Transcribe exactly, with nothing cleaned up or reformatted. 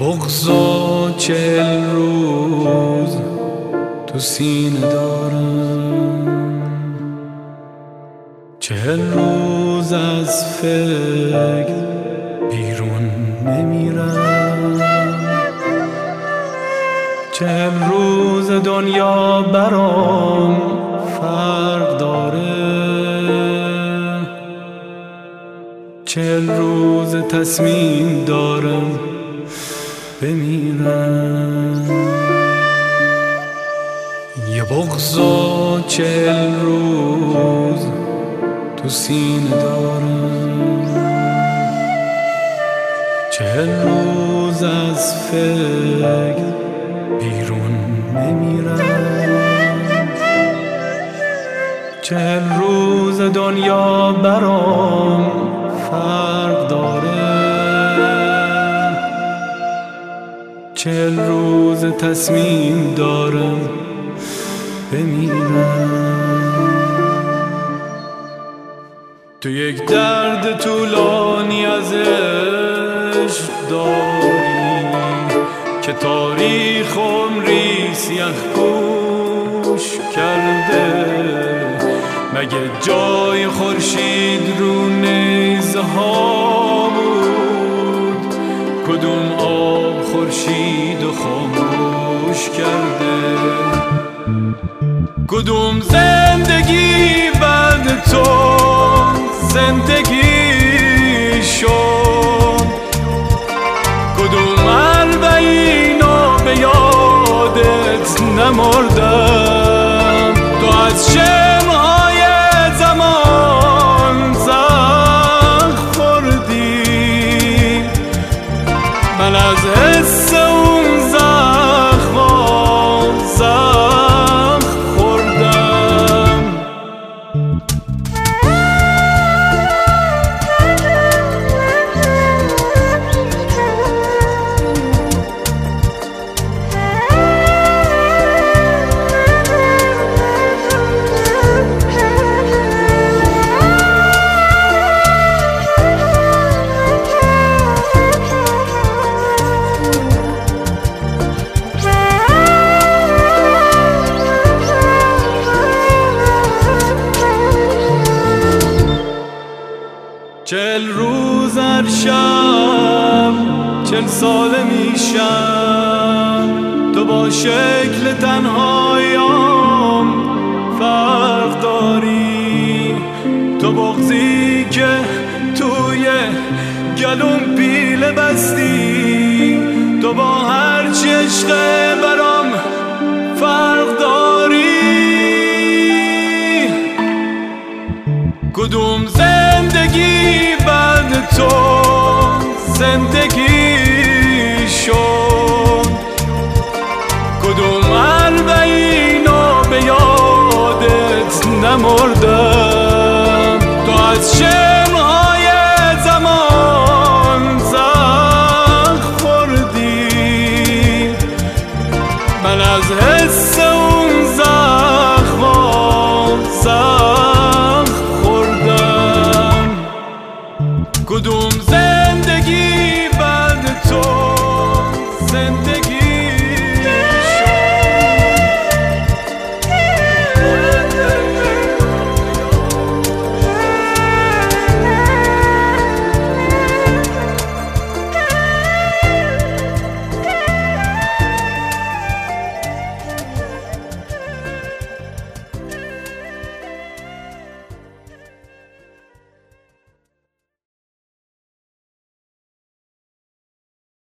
بغض و چهل روز تو سینه دارم، چهل روز از فکر بیرون نمیرم، چهل روز دنیا برام فرق داره، چهل روز تصمیم دارم بمیرم. یه بغض و چهل روز تو سینه دارم، چهل روز از فکر بیرون نمیرم، چهل روز دنیا برام فرق داره، چهل روز تصمیم دارم بمیرم. تو یک درد طولانی از عشق داری که تاریخ عمری سیاه پوش کرده، مگه جای خورشید رو نیزه ها بود؟ کدوم آب خورشید و خاموش کرده؟ کدوم زندگی بعد تو زندگی شد؟ کدوم اربعینو به یادت نمردم؟ تو از شمعهای زمان زخم خوردی، من از حس اون زخم زخم خوردم. چهل روز هر شب چهل ساله میشم، تو با شکل تنهاییام فرق داری، تو بغضی که توی گلوم پیله بستی، تو با هر چی عشق برام فرق داری. کدوم زندگی بعد تو زندگی شد؟ کدوم اربعینو به یادت نمردم؟ تو از چه